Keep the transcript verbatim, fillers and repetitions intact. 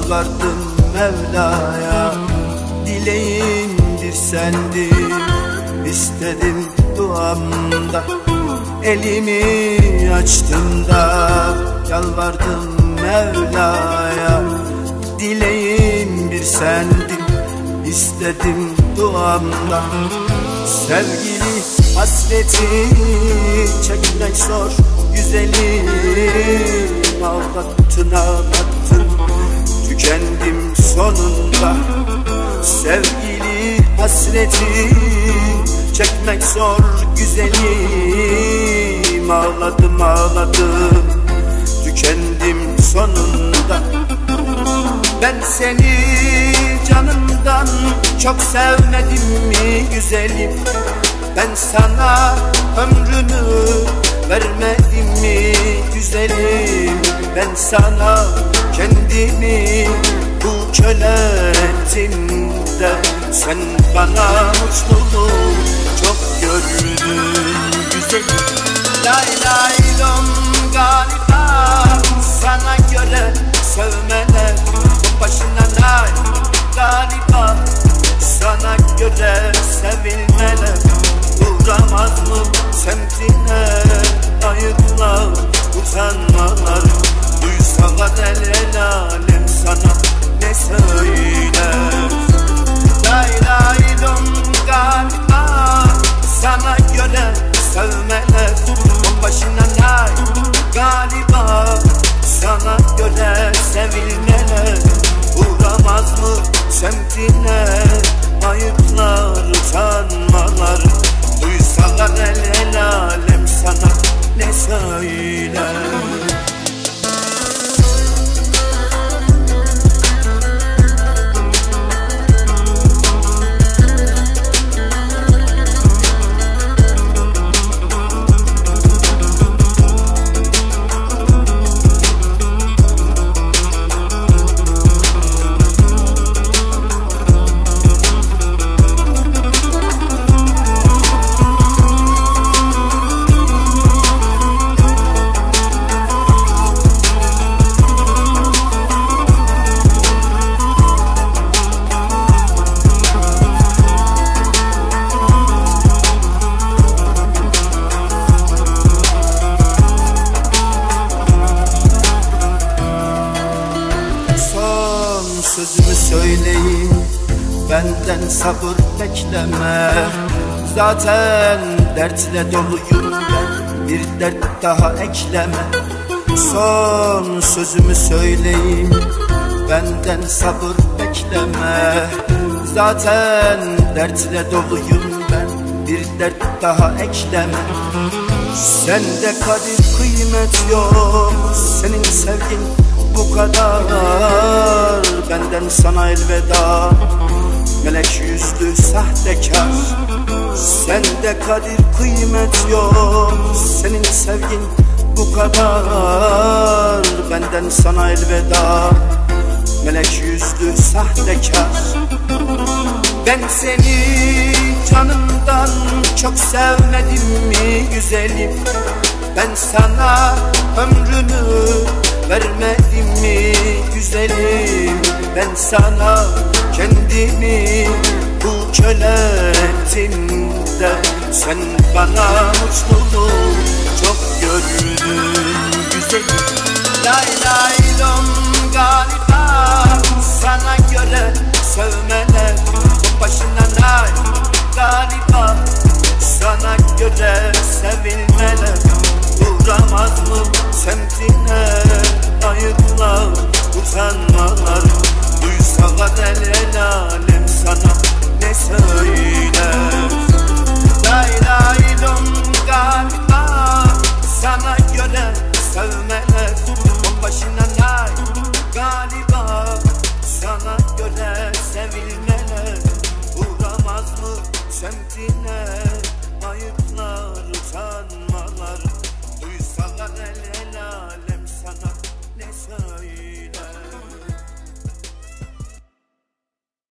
Yalvardım Mevla'ya, dileğim bir sendir. İstedim duamda, elimi açtım da. Yalvardım Mevla'ya, dileğim bir sendin. İstedim duamda. Sevgili hasreti çekmek zor güzelim. Ağlattın ağlattın, tükendim sonunda. Sevgili hasreti çekmek zor güzelim. Ağladım ağladım, tükendim sonunda. Ben seni canımdan çok sevmedim mi güzelim? Ben sana ömrümü vermedim mi güzelim? Ben sana kendimi bu köle ettim de. Sen bana mutluluğu çok gördün güzelim. Lay lay lom, galiba sana göre sevmeler başına lay. Galiba sana göre sevilmeler uğramaz mı semtine? Ayıplar, utanmalar, duysalar el el alem sana ne söyler? Lay lay lom, galiba sana göre sevmeler başına lay. Galiba sana göre sevilmeler uğramaz mı semtine? Ayıplar, utanmalar, duysalar el el alem sana ne söyler? Sözümü söyleyeyim, benden sabır bekleme. Zaten dertle doluyum ben, bir dert daha ekleme. Son sözümü söyleyeyim, benden sabır bekleme. Zaten dertle doluyum ben, bir dert daha ekleme. Sende kadir kıymet yok, senin sevgin bu kadar. Benden sana elveda, melek yüzlü sahtekar. Sende kadir kıymet yok, senin sevgin bu kadar. Benden sana elveda, melek yüzlü sahtekar. Ben seni canımdan çok sevmedim mi güzelim? Ben sana ömrümü vermedim mi güzelim? Ben sana kendimi bu köle ettim de. Sen bana mutluluğu çok gördün güzelim. Lay lay lom, galiba sana göre sevmeler başına lay. Galiba sana göre